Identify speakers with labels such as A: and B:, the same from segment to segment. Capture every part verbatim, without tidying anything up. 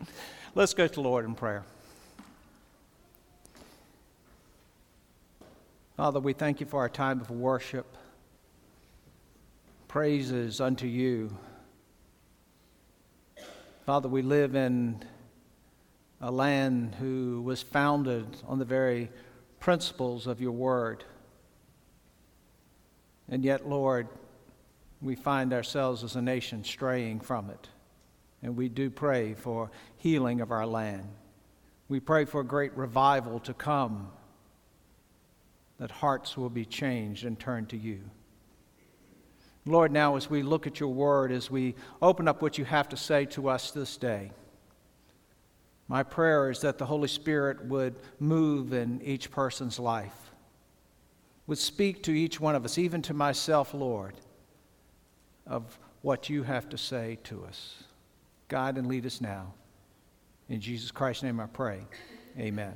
A: Let's go to the Lord in prayer. Father, we thank you for our time of worship. Praises unto you. Father, we live in a land who was founded on the very principles of your word. And yet, Lord, we find ourselves as a nation straying from it. And we do pray for healing of our land. We pray for a great revival to come, that hearts will be changed and turned to you. Lord, now as we look at your word, as we open up what you have to say to us this day, my prayer is that the Holy Spirit would move in each person's life, would speak to each one of us, even to myself, Lord, of what you have to say to us. Guide and lead us now. In Jesus Christ's name I pray. Amen.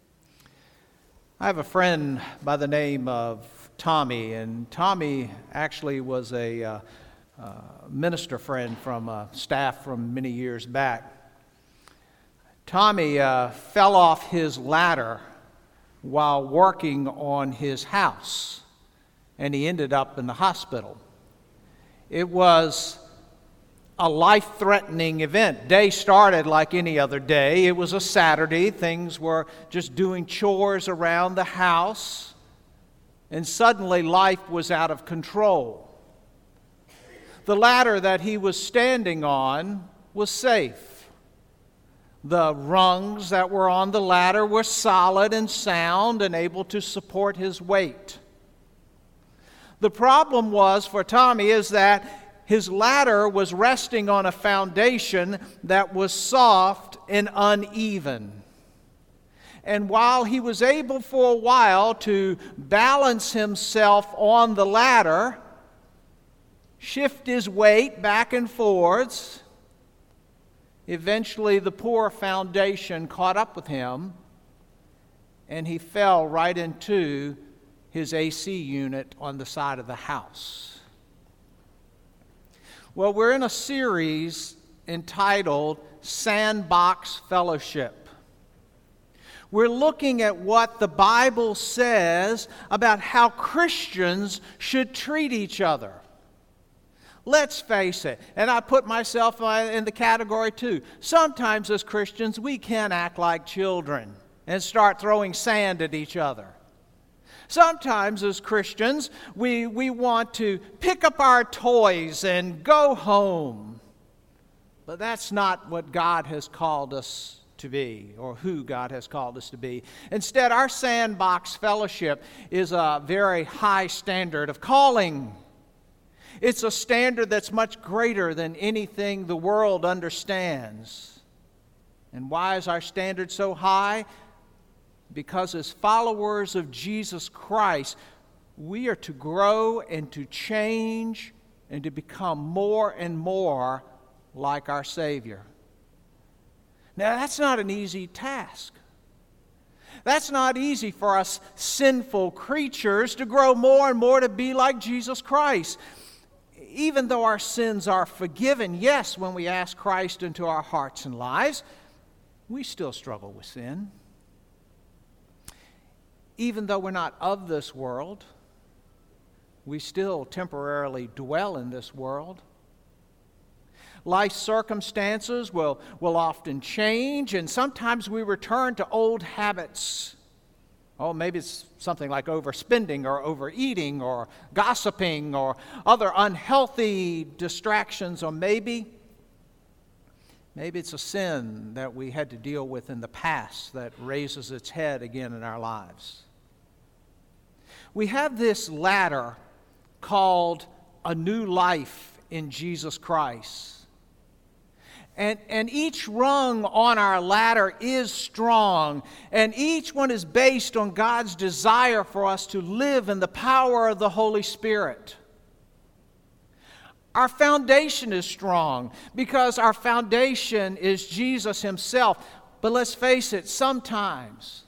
A: I have a friend by the name of Tommy, and Tommy actually was a uh, uh, minister friend from uh, staff from many years back. Tommy uh, fell off his ladder while working on his house, and he ended up in the hospital. It was a life-threatening event. Day started like any other day. It was a Saturday. Things were just doing chores around the house, and suddenly life was out of control. The ladder that he was standing on was safe. The rungs that were on the ladder were solid and sound and able to support his weight. The problem was for Tommy is that his ladder was resting on a foundation that was soft and uneven. And while he was able for a while to balance himself on the ladder, shift his weight back and forwards, eventually the poor foundation caught up with him, and he fell right into his A C unit on the side of the house. Well, we're in a series entitled Sandbox Fellowship. We're looking at what the Bible says about how Christians should treat each other. Let's face it, and I put myself in the category too. Sometimes as Christians, we can act like children and start throwing sand at each other. Sometimes as Christians, we, we want to pick up our toys and go home. But that's not what God has called us to be, or who God has called us to be. Instead, our sandbox fellowship is a very high standard of calling. It's a standard that's much greater than anything the world understands. And why is our standard so high? Because as followers of Jesus Christ, we are to grow and to change and to become more and more like our Savior. Now, that's not an easy task. That's not easy for us sinful creatures to grow more and more to be like Jesus Christ. Even though our sins are forgiven, yes, when we ask Christ into our hearts and lives, we still struggle with sin. Even though we're not of this world, we still temporarily dwell in this world. Life circumstances will, will often change, and sometimes we return to old habits. Oh, maybe it's something like overspending or overeating or gossiping or other unhealthy distractions, or maybe Maybe it's a sin that we had to deal with in the past that raises its head again in our lives. We have this ladder called a new life in Jesus Christ. And, and each rung on our ladder is strong, and each one is based on God's desire for us to live in the power of the Holy Spirit. Our foundation is strong because our foundation is Jesus Himself. But let's face it, sometimes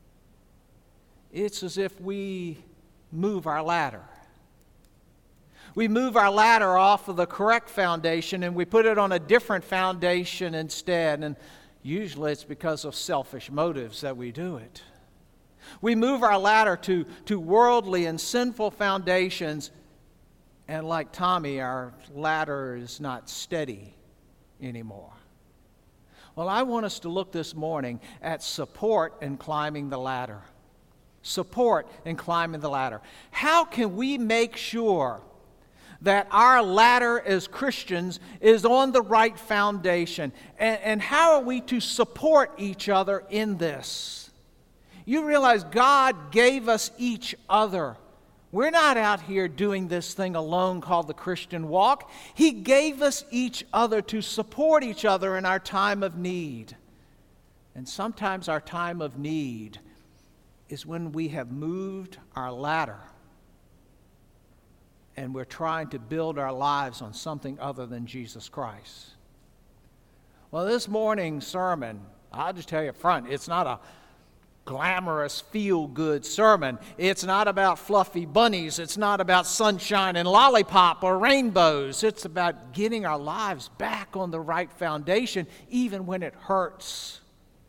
A: it's as if we move our ladder. We move our ladder off of the correct foundation and we put it on a different foundation instead. And usually it's because of selfish motives that we do it. We move our ladder to, to worldly and sinful foundations, and like Tommy, our ladder is not steady anymore. Well, I want us to look this morning at support in climbing the ladder. Support in climbing the ladder. How can we make sure that our ladder as Christians is on the right foundation? And, and how are we to support each other in this? You realize God gave us each other. We're not out here doing this thing alone called the Christian walk. He gave us each other to support each other in our time of need. And sometimes our time of need is when we have moved our ladder and we're trying to build our lives on something other than Jesus Christ. Well, this morning's sermon, I'll just tell you up front, it's not a glamorous, feel-good sermon. It's not about fluffy bunnies. It's not about sunshine and lollipop or rainbows. It's about getting our lives back on the right foundation, even when it hurts.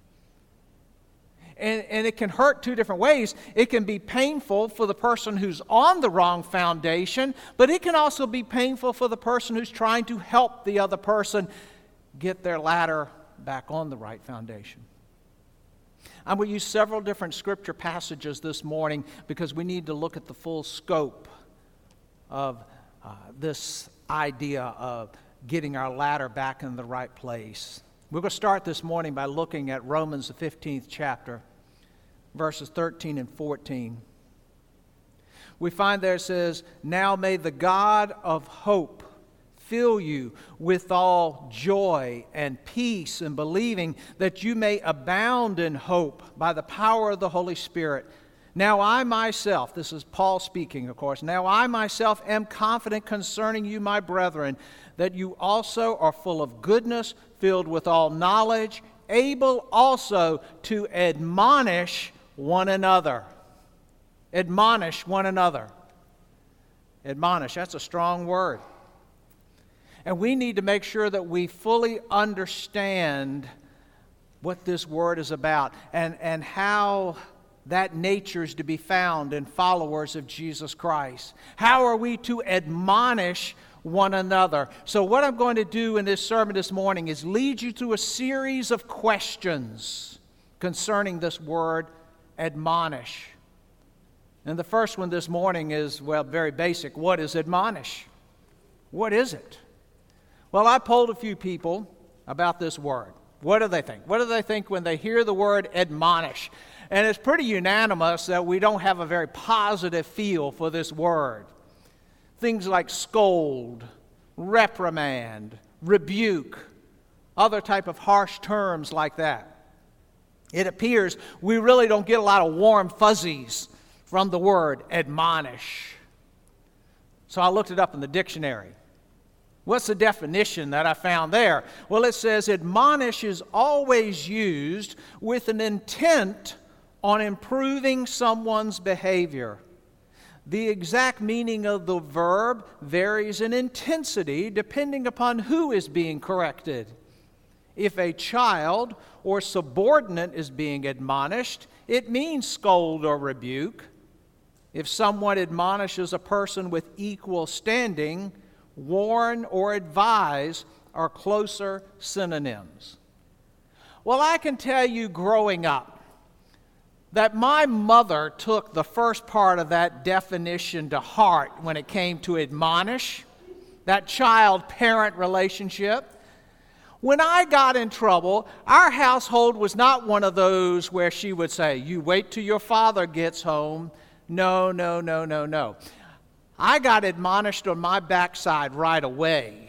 A: And, and it can hurt two different ways. It can be painful for the person who's on the wrong foundation, but it can also be painful for the person who's trying to help the other person get their ladder back on the right foundation. I'm going to use several different scripture passages this morning because we need to look at the full scope of uh, this idea of getting our ladder back in the right place. We're going to start this morning by looking at Romans, the fifteenth chapter, verses thirteen and fourteen. We find there it says, "Now may the God of hope fill you with all joy and peace in believing, that you may abound in hope by the power of the Holy Spirit. Now I myself," this is Paul speaking, of course, "now I myself am confident concerning you, my brethren, that you also are full of goodness, filled with all knowledge, able also to admonish one another." Admonish one another. Admonish, that's a strong word. And we need to make sure that we fully understand what this word is about and, and how that nature is to be found in followers of Jesus Christ. How are we to admonish one another? So what I'm going to do in this sermon this morning is lead you through a series of questions concerning this word, admonish. And the first one this morning is, well, very basic. What is admonish? What is it? Well, I polled a few people about this word. What do they think? What do they think when they hear the word admonish? And it's pretty unanimous that we don't have a very positive feel for this word. Things like scold, reprimand, rebuke, other type of harsh terms like that. It appears we really don't get a lot of warm fuzzies from the word admonish. So I looked it up in the dictionary. What's the definition that I found there? Well, it says admonish is always used with an intent on improving someone's behavior. The exact meaning of the verb varies in intensity depending upon who is being corrected. If a child or subordinate is being admonished, it means scold or rebuke. If someone admonishes a person with equal standing, warn or advise are closer synonyms. Well, I can tell you growing up that my mother took the first part of that definition to heart when it came to admonish, that child-parent relationship. When I got in trouble, our household was not one of those where she would say, "You wait till your father gets home." No, no, no, no, no. I got admonished on my backside right away.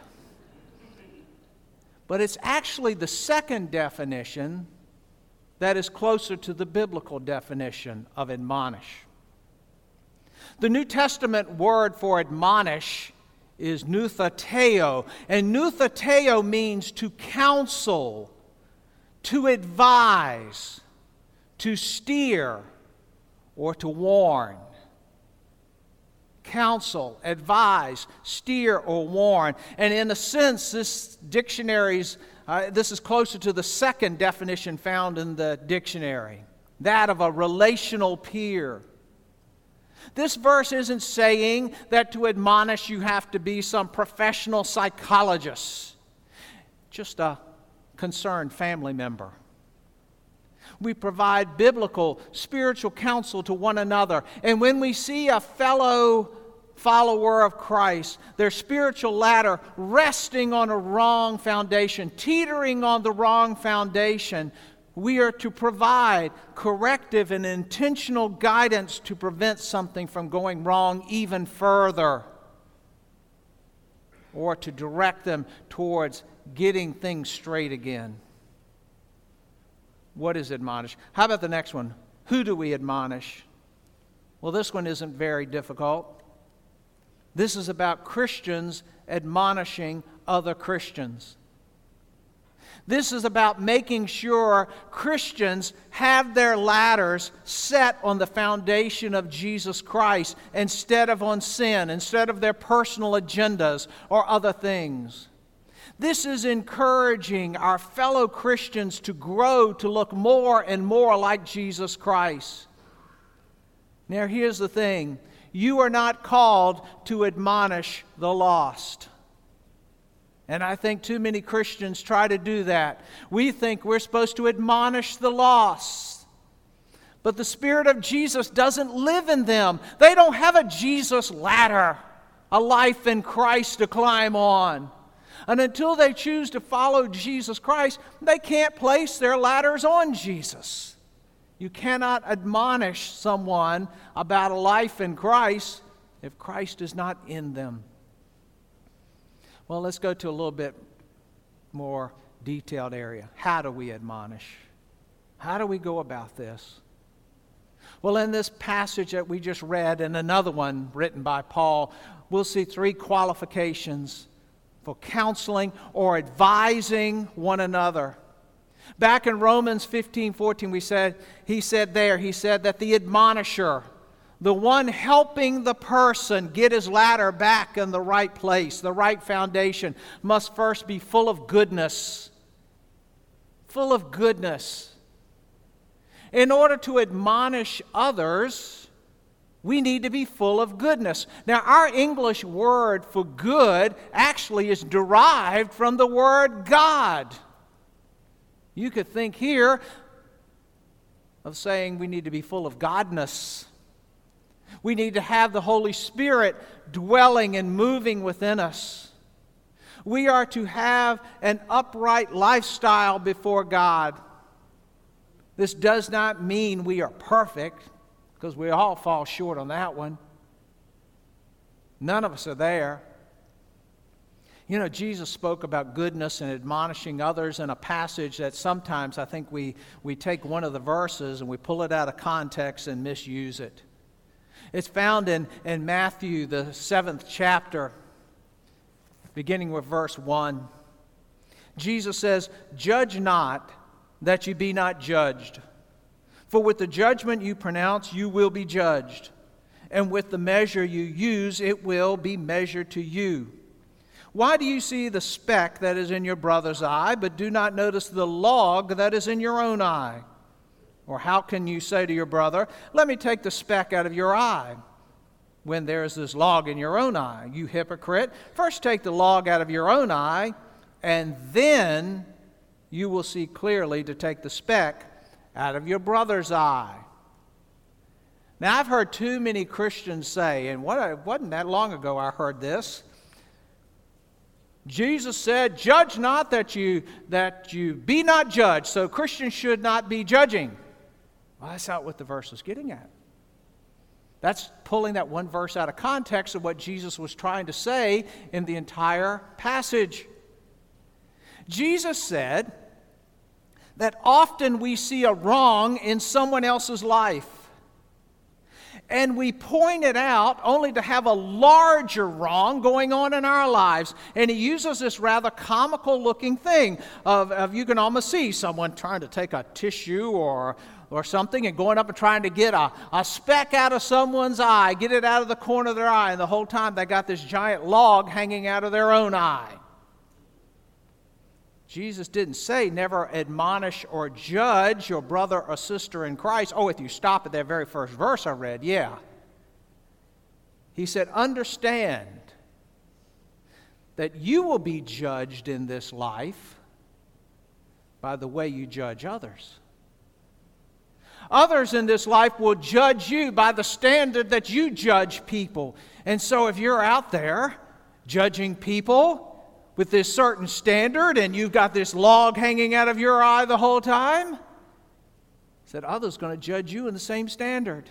A: But it's actually the second definition that is closer to the biblical definition of admonish. The New Testament word for admonish is nouthateo, and nouthateo means to counsel, to advise, to steer, or to warn. counsel, advise, steer, or warn. And in a sense, this dictionary's, uh, this is closer to the second definition found in the dictionary, that of a relational peer. This verse isn't saying that to admonish you have to be some professional psychologist, just a concerned family member. We provide biblical, spiritual counsel to one another. And when we see a fellow follower of Christ, their spiritual ladder resting on a wrong foundation, teetering on the wrong foundation, we are to provide corrective and intentional guidance to prevent something from going wrong even further, or to direct them towards getting things straight again. What is admonish? How about the next one? Who do we admonish? Well, this one isn't very difficult. This is about Christians admonishing other Christians. This is about making sure Christians have their ladders set on the foundation of Jesus Christ instead of on sin, instead of their personal agendas or other things. This is encouraging our fellow Christians to grow to look more and more like Jesus Christ. Now, here's the thing. You are not called to admonish the lost. And I think too many Christians try to do that. We think we're supposed to admonish the lost. But the Spirit of Jesus doesn't live in them. They don't have a Jesus ladder, a life in Christ to climb on. And until they choose to follow Jesus Christ, they can't place their ladders on Jesus. You cannot admonish someone about a life in Christ if Christ is not in them. Well, let's go to a little bit more detailed area. How do we admonish? How do we go about this? Well, in this passage that we just read and another one written by Paul, we'll see three qualifications for counseling or advising one another. Back in Romans fifteen fourteen, we said, he said there, he said that the admonisher, the one helping the person get his ladder back in the right place, the right foundation, must first be full of goodness. Full of goodness. In order to admonish others, we need to be full of goodness. Now, our English word for good actually is derived from the word God. You could think here of saying we need to be full of godness. We need to have the Holy Spirit dwelling and moving within us. We are to have an upright lifestyle before God. This does not mean we are perfect, because we all fall short on that one. None of us are there. You know, Jesus spoke about goodness and admonishing others in a passage that sometimes I think we, we take one of the verses and we pull it out of context and misuse it. It's found in, in Matthew, the seventh chapter, beginning with verse one. Jesus says, "Judge not, that you be not judged. For with the judgment you pronounce, you will be judged. And with the measure you use, it will be measured to you. Why do you see the speck that is in your brother's eye, but do not notice the log that is in your own eye? Or how can you say to your brother, 'Let me take the speck out of your eye,' when there is this log in your own eye? You hypocrite, first take the log out of your own eye, and then you will see clearly to take the speck out of your brother's eye." Now, I've heard too many Christians say, and what, it wasn't that long ago I heard this, Jesus said, "Judge not, that you, that you be not judged," so Christians should not be judging. Well, that's not what the verse is getting at. That's pulling that one verse out of context of what Jesus was trying to say in the entire passage. Jesus said that often we see a wrong in someone else's life, and we point it out only to have a larger wrong going on in our lives. And he uses this rather comical looking thing of, of you can almost see someone trying to take a tissue or or something and going up and trying to get a, a speck out of someone's eye, get it out of the corner of their eye, and the whole time they got this giant log hanging out of their own eye. Jesus didn't say never admonish or judge your brother or sister in Christ. Oh, if you stop at that very first verse I read, yeah. He said, understand that you will be judged in this life by the way you judge others. Others in this life will judge you by the standard that you judge people. And so if you're out there judging people with this certain standard and you've got this log hanging out of your eye the whole time, he said others are going to judge you in the same standard.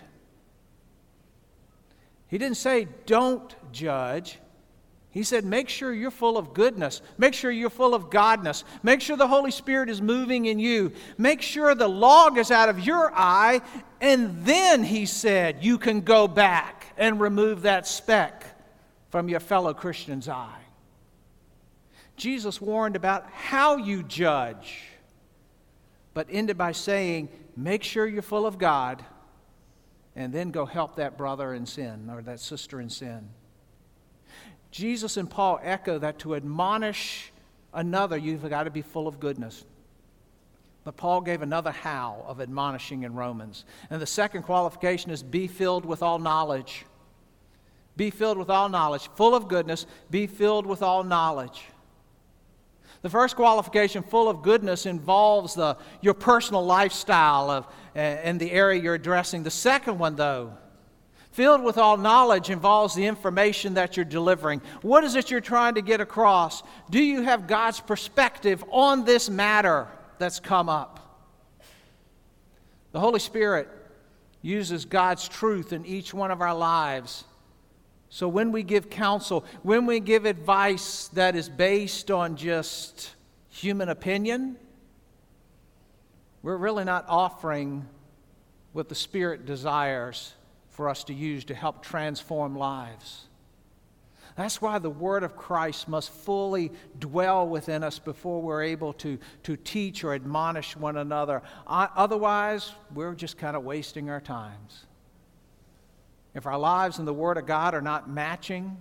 A: He didn't say don't judge. He said make sure you're full of goodness. Make sure you're full of godness. Make sure the Holy Spirit is moving in you. Make sure the log is out of your eye, and then, he said, you can go back and remove that speck from your fellow Christian's eye. Jesus warned about how you judge, but ended by saying, make sure you're full of God, and then go help that brother in sin or that sister in sin. Jesus and Paul echo that to admonish another, you've got to be full of goodness. But Paul gave another how of admonishing in Romans. And the second qualification is be filled with all knowledge. Be filled with all knowledge. Full of goodness, be filled with all knowledge. The first qualification, full of goodness, involves the, your personal lifestyle of, uh, in the area you're addressing. The second one, though, filled with all knowledge, involves the information that you're delivering. What is it you're trying to get across? Do you have God's perspective on this matter that's come up? The Holy Spirit uses God's truth in each one of our lives. So when we give counsel, when we give advice that is based on just human opinion, we're really not offering what the Spirit desires for us to use to help transform lives. That's why the Word of Christ must fully dwell within us before we're able to, to teach or admonish one another. Otherwise, we're just kind of wasting our times. If our lives and the Word of God are not matching,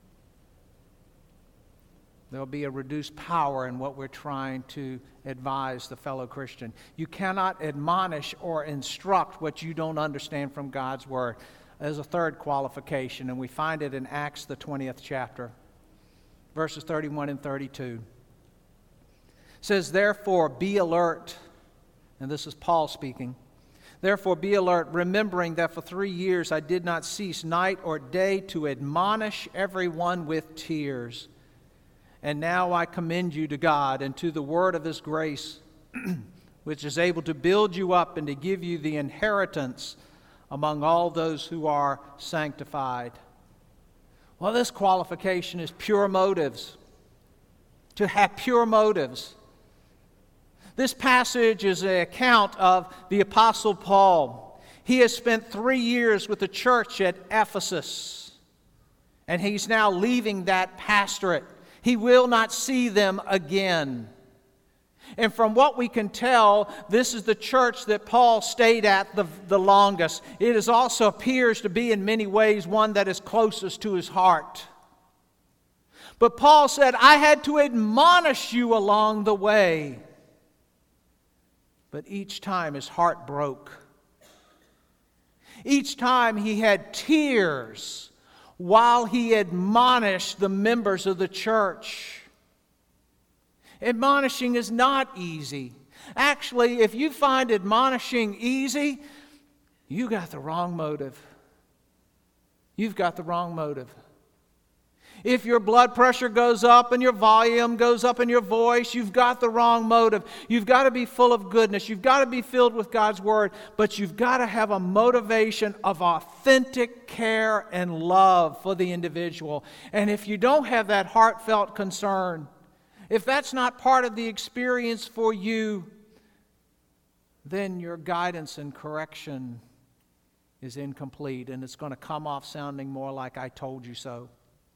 A: there'll be a reduced power in what we're trying to advise the fellow Christian. You cannot admonish or instruct what you don't understand from God's Word. There's a third qualification, and we find it in Acts, the twentieth chapter, verses thirty-one and thirty-two. It says, therefore, be alert. And this is Paul speaking. Therefore, be alert, remembering that for three years I did not cease night or day to admonish everyone with tears. And now I commend you to God and to the word of His grace, which is able to build you up and to give you the inheritance among all those who are sanctified. Well, this qualification is pure motives. To have pure motives. This passage is an account of the Apostle Paul. He has spent three years with the church at Ephesus, and he's now leaving that pastorate. He will not see them again. And from what we can tell, this is the church that Paul stayed at the, the longest. It is also appears to be in many ways one that is closest to his heart. But Paul said, I had to admonish you along the way. But each time his heart broke. Each time he had tears while he admonished the members of the church. Admonishing is not easy. Actually, if you find admonishing easy, you got the wrong motive. You've got the wrong motive. If your blood pressure goes up and your volume goes up in your voice, you've got the wrong motive. You've got to be full of goodness. You've got to be filled with God's Word. But you've got to have a motivation of authentic care and love for the individual. And if you don't have that heartfelt concern, if that's not part of the experience for you, then your guidance and correction is incomplete, and it's going to come off sounding more like I told you so.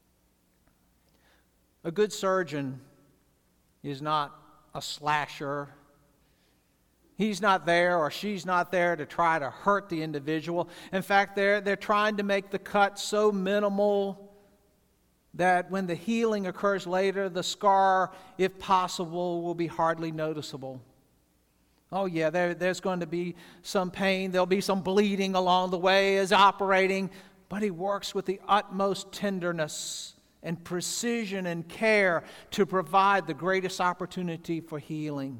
A: A good surgeon is not a slasher He's not there or she's not there to try to hurt the individual. In fact, they're, they're trying to make the cut so minimal that when the healing occurs later, the scar, if possible, will be hardly noticeable. Oh yeah, there, there's going to be some pain. There'll be some bleeding along the way as operating. But he works with the utmost tenderness and precision and care to provide the greatest opportunity for healing.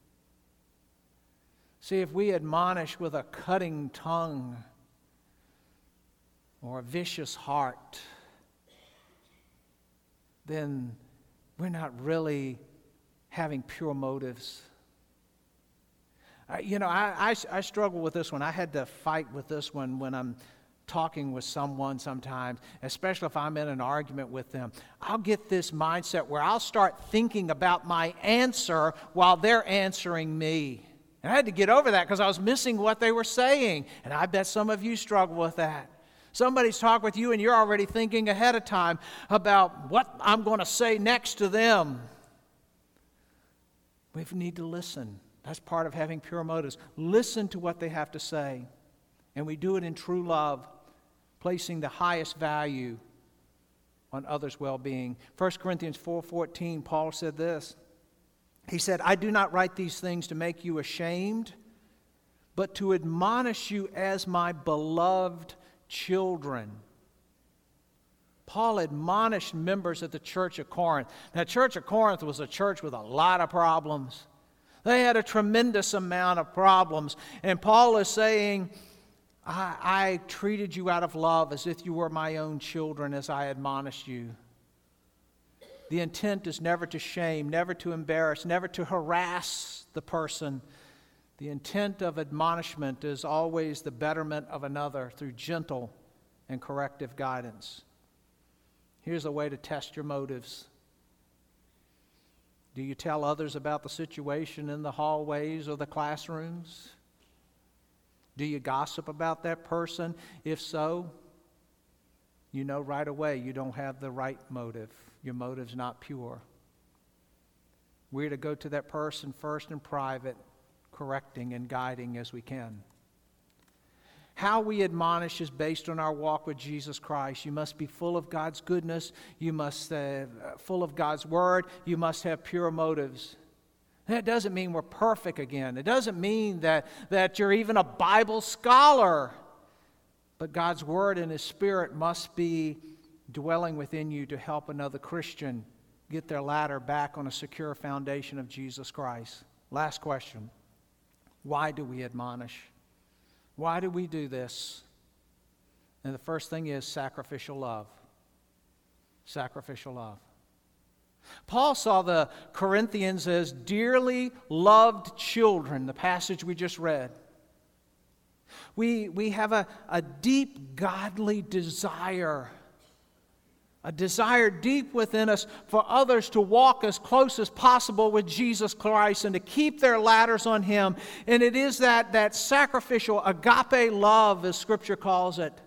A: See, if we admonish with a cutting tongue or a vicious heart, then we're not really having pure motives. Uh, you know, I, I, I struggle with this one. I had to fight with this one when I'm talking with someone sometimes, especially if I'm in an argument with them. I'll get this mindset where I'll start thinking about my answer while they're answering me. And I had to get over that because I was missing what they were saying. And I bet some of you struggle with that. Somebody's talking with you and you're already thinking ahead of time about what I'm going to say next to them. We need to listen. That's part of having pure motives. Listen to what they have to say. And we do it in true love, placing the highest value on others' well-being. First Corinthians four fourteen, Paul said this. He said, I do not write these things to make you ashamed, but to admonish you as my beloved children. Paul admonished members of the church of Corinth. Now, the church of Corinth was a church with a lot of problems. They had a tremendous amount of problems. And Paul is saying, I, I treated you out of love as if you were my own children as I admonished you. The intent is never to shame, never to embarrass, never to harass the person. The intent of admonishment is always the betterment of another through gentle and corrective guidance. Here's a way to test your motives. Do you tell others about the situation in the hallways or the classrooms? Do you gossip about that person? If so, you know right away you don't have the right motive. Your motive's not pure. We're to go to that person first in private, correcting and guiding as we can. How we admonish is based on our walk with Jesus Christ. You must be full of God's goodness. You must uh, full of God's word. You must have pure motives. That doesn't mean we're perfect again. It doesn't mean that, that you're even a Bible scholar. But God's word and His Spirit must be dwelling within you to help another Christian get their ladder back on a secure foundation of Jesus Christ. Last question. Why do we admonish? Why do we do this? And the first thing is sacrificial love. Sacrificial love. Paul saw the Corinthians as dearly loved children, the passage we just read. We, we have a, a deep godly desire, a desire deep within us for others to walk as close as possible with Jesus Christ and to keep their ladders on Him. And it is that, that sacrificial agape love, as Scripture calls it.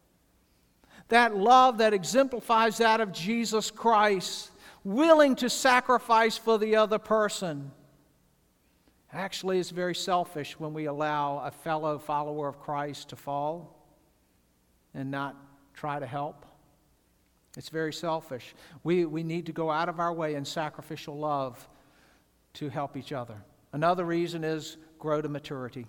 A: That love that exemplifies that of Jesus Christ, willing to sacrifice for the other person. Actually, it's very selfish when we allow a fellow follower of Christ to fall and not try to help. It's very selfish. We, we need to go out of our way in sacrificial love to help each other. Another reason is grow to maturity.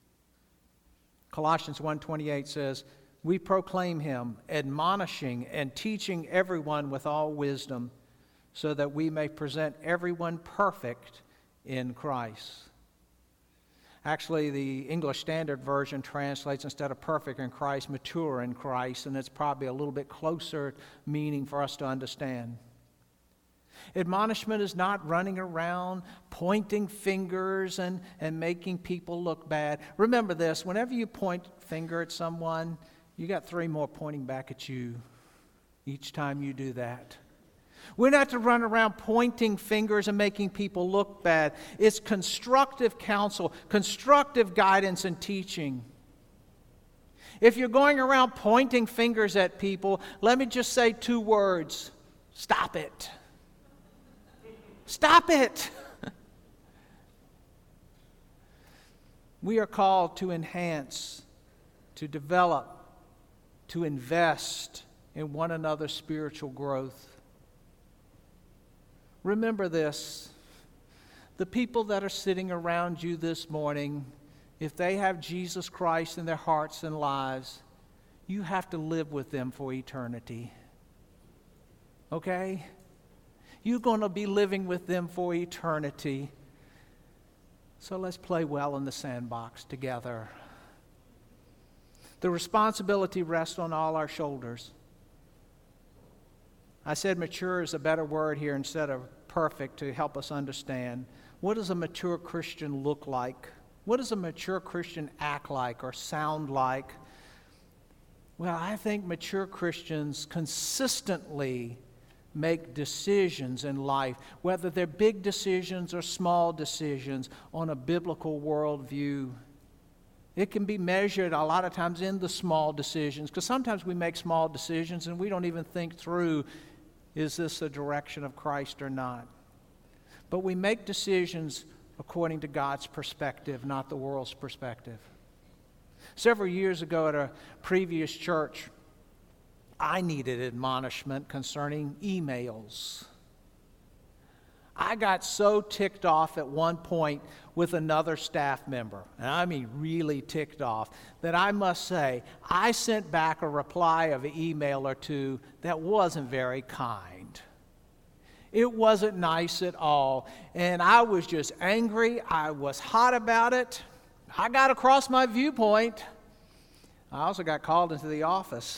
A: Colossians one twenty-eight says, we proclaim Him, admonishing and teaching everyone with all wisdom, so that we may present everyone perfect in Christ. Actually, the English Standard Version translates, instead of perfect in Christ, mature in Christ, and it's probably a little bit closer meaning for us to understand. Admonishment is not running around pointing fingers and, and making people look bad. Remember this, whenever you point a finger at someone, you got three more pointing back at you each time you do that. We're not to run around pointing fingers and making people look bad. It's constructive counsel, constructive guidance and teaching. If you're going around pointing fingers at people, let me just say two words. Stop it. Stop it. We are called to enhance, to develop, to invest in one another's spiritual growth. Remember this. The people that are sitting around you this morning, if they have Jesus Christ in their hearts and lives, you have to live with them for eternity. Okay? You're going to be living with them for eternity. So let's play well in the sandbox together. The responsibility rests on all our shoulders. I said mature is a better word here instead of perfect to help us understand. What does a mature Christian look like? What does a mature Christian act like or sound like? Well, I think mature Christians consistently make decisions in life, whether they're big decisions or small decisions, on a biblical worldview. It can be measured a lot of times in the small decisions, because sometimes we make small decisions and we don't even think through, is this the direction of Christ or not? But we make decisions according to God's perspective, not the world's perspective. Several years ago at a previous church, I needed admonishment concerning emails. I got so ticked off at one point with another staff member, and I mean really ticked off, that I must say I sent back a reply of an email or two that wasn't very kind. It wasn't nice at all, and I was just angry. I was hot about it. I got across my viewpoint. I also got called into the office.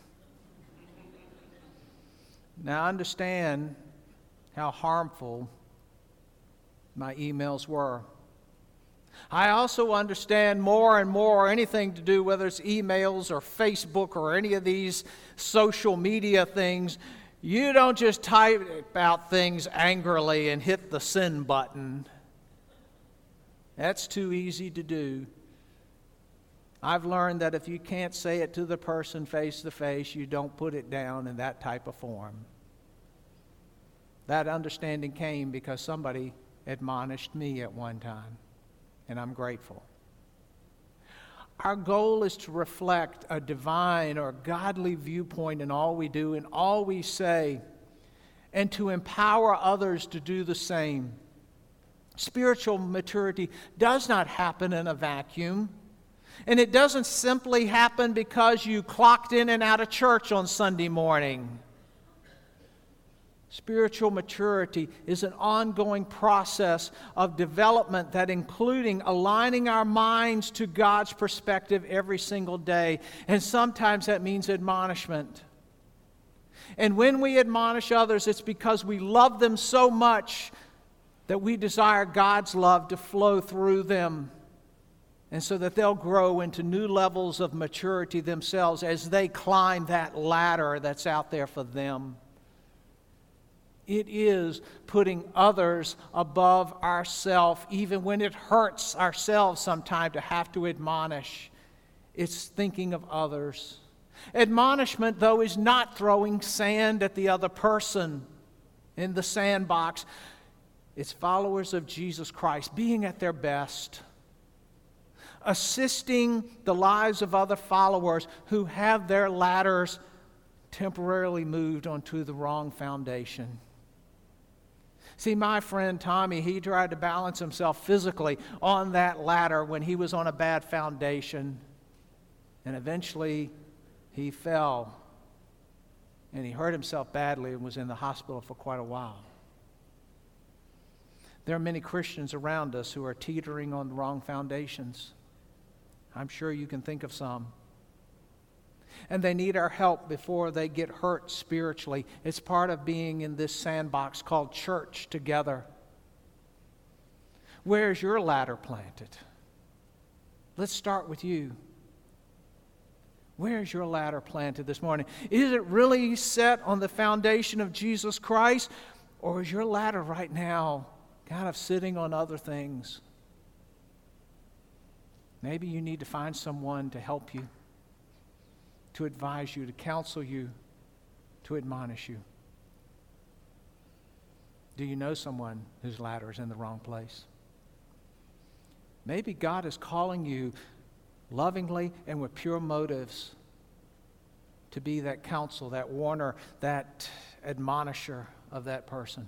A: Now, understand how harmful my emails were. I also understand more and more anything to do, whether it's emails or Facebook or any of these social media things, you don't just type out things angrily and hit the send button. That's too easy to do. I've learned that if you can't say it to the person face to face, you don't put it down in that type of form. That understanding came because somebody admonished me at one time, and I'm grateful. Our goal is to reflect a divine or godly viewpoint in all we do and all we say, and to empower others to do the same. Spiritual maturity does not happen in a vacuum. And it doesn't simply happen because you clocked in and out of church on Sunday morning. Spiritual maturity is an ongoing process of development that including aligning our minds to God's perspective every single day. And sometimes that means admonishment. And when we admonish others, it's because we love them so much that we desire God's love to flow through them, and so that they'll grow into new levels of maturity themselves as they climb that ladder that's out there for them. It is putting others above ourselves, even when it hurts ourselves sometimes to have to admonish. It's thinking of others. Admonishment, though, is not throwing sand at the other person in the sandbox. It's followers of Jesus Christ being at their best, assisting the lives of other followers who have their ladders temporarily moved onto the wrong foundation. See, my friend Tommy, he tried to balance himself physically on that ladder when he was on a bad foundation, and eventually he fell, and he hurt himself badly and was in the hospital for quite a while. There are many Christians around us who are teetering on the wrong foundations. I'm sure you can think of some. And they need our help before they get hurt spiritually. It's part of being in this sandbox called church together. Where's your ladder planted? Let's start with you. Where's your ladder planted this morning? Is it really set on the foundation of Jesus Christ? Or is your ladder right now kind of sitting on other things? Maybe you need to find someone to help you, to advise you, to counsel you, to admonish you. Do you know someone whose ladder is in the wrong place? Maybe God is calling you lovingly and with pure motives to be that counsel, that warner, that admonisher of that person.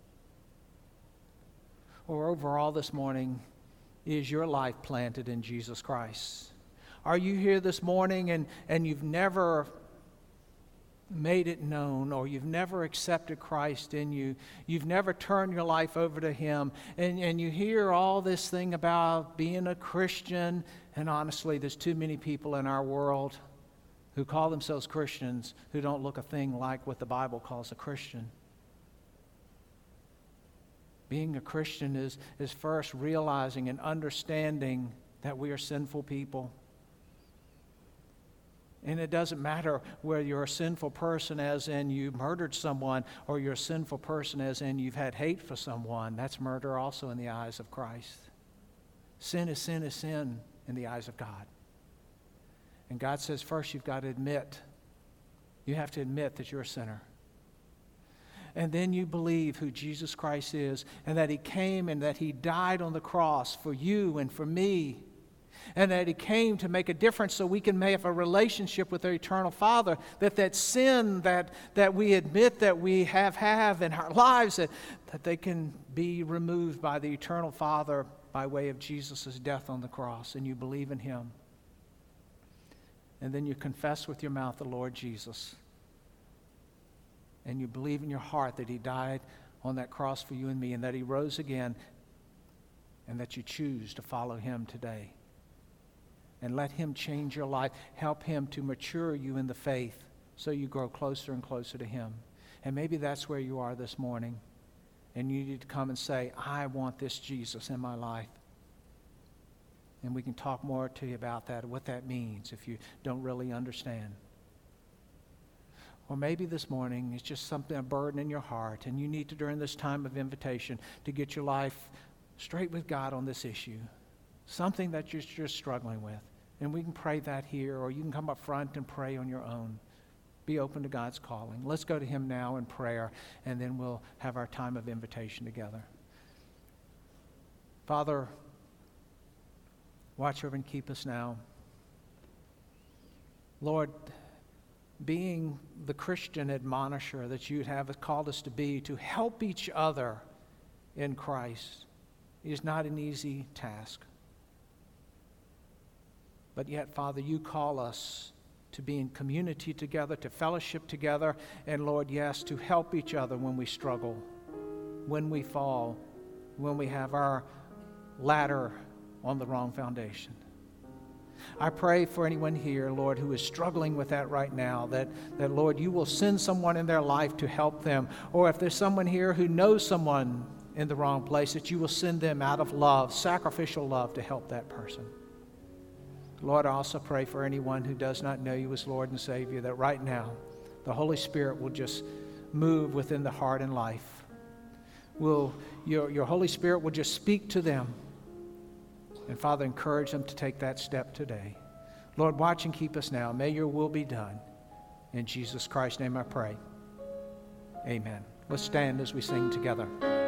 A: Or overall this morning, is your life planted in Jesus Christ? Are you here this morning and, and you've never made it known, or you've never accepted Christ in you, you've never turned your life over to Him, and, and you hear all this thing about being a Christian, and honestly, there's too many people in our world who call themselves Christians who don't look a thing like what the Bible calls a Christian. Being a Christian is, is first realizing and understanding that we are sinful people. And it doesn't matter whether you're a sinful person as in you murdered someone, or you're a sinful person as in you've had hate for someone. That's murder also in the eyes of Christ. Sin is sin is sin in the eyes of God. And God says first you've got to admit, you have to admit that you're a sinner. And then you believe who Jesus Christ is, and that He came and that He died on the cross for you and for me, and that He came to make a difference so we can have a relationship with our eternal Father, that that sin that, that we admit that we have have in our lives, that, that they can be removed by the eternal Father by way of Jesus' death on the cross, and you believe in Him. And then you confess with your mouth the Lord Jesus, and you believe in your heart that He died on that cross for you and me, and that He rose again, and that you choose to follow Him today. And let Him change your life. Help Him to mature you in the faith so you grow closer and closer to Him. And maybe that's where you are this morning, and you need to come and say, I want this Jesus in my life. And we can talk more to you about that, what that means if you don't really understand. Or maybe this morning it's just something, a burden in your heart, and you need to, during this time of invitation, to get your life straight with God on this issue. Something that you're just struggling with. And we can pray that here, or you can come up front and pray on your own. Be open to God's calling. Let's go to Him now in prayer, and then we'll have our time of invitation together. Father, watch over and keep us now. Lord, being the Christian admonisher that you have called us to be, to help each other in Christ, is not an easy task. But yet, Father, you call us to be in community together, to fellowship together, and Lord, yes, to help each other when we struggle, when we fall, when we have our ladder on the wrong foundation. I pray for anyone here, Lord, who is struggling with that right now, that, that, Lord, you will send someone in their life to help them. Or if there's someone here who knows someone in the wrong place, that you will send them out of love, sacrificial love, to help that person. Lord, I also pray for anyone who does not know you as Lord and Savior, that right now the Holy Spirit will just move within the heart and life. Will your, your Holy Spirit will just speak to them. And Father, encourage them to take that step today. Lord, watch and keep us now. May your will be done. In Jesus Christ's name I pray. Amen. Let's stand as we sing together.